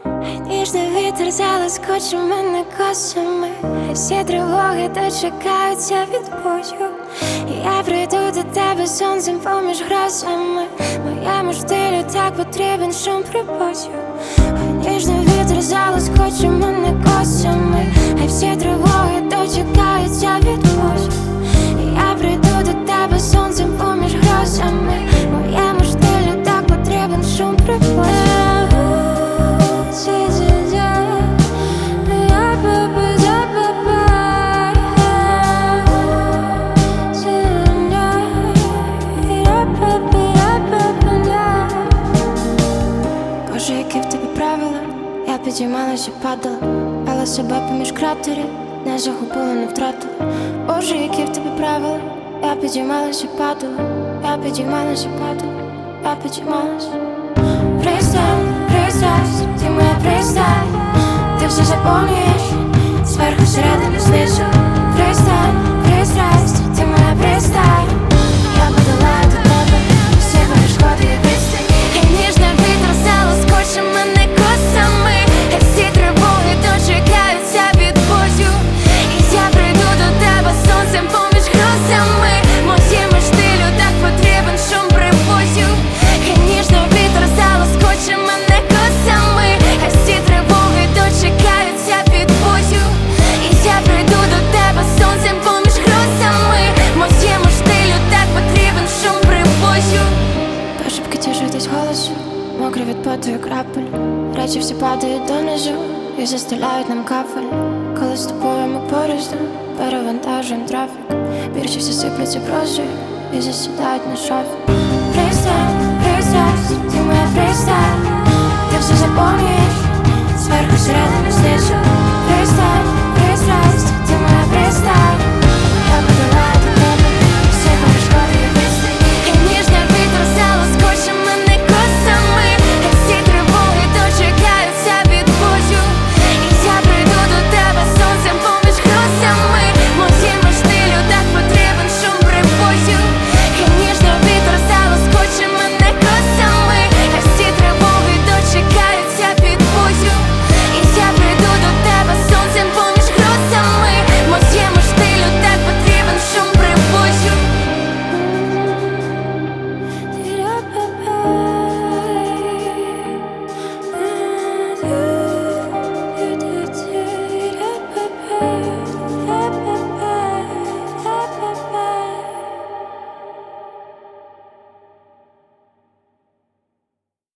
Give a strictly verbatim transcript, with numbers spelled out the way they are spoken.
Ніжний вітер залискоче мене косами, і всі тривоги дочекаються відбою. І я прийду до тебе сонцем поміж грозами. Моєму штилю так потрібен шум прибою. Ніжний вітер залискоче мене косами, і всі тривоги дочекаються відбою. І я прийду до тебе сонцем поміж грозами. Моєму штилю так потрібен шум прибою. Боже, які в тебе правила, я підіймалася, падала, але себе поміж кратерів не загубила, не втратила. Боже, які в тебе правила, я підіймалася, падала, я підіймалася, падала, я підіймалася. Пристань, пристрасть, ти моя пристань, ти все заповнюєш, зверху, всередину, знизу. Пристань, пристрасть, ти моя пристань, я подолаю до тебе всі перешкоди і відстані. І ніжний вітер залискоче мене косами, і всі тривоги дочекаються відбою. І я прийду до тебе сонцем поміж грозами. Моєму штилю так потрібен шум прибою. І ніжний вітер залискоче мене косами, і всі тривоги дочекаються відбою. І я прийду до тебе сонцем поміж грозами. Моєму штилю так потрібен шум прибою. Пошепки тішитись голосу, мокрі від поту і крапель. Речі всі падають донизу і застеляють нам кафель. Коли з тобою ми порізно перевантажуємо трафік, біржі всі сипляться прозою і засідають на шафі.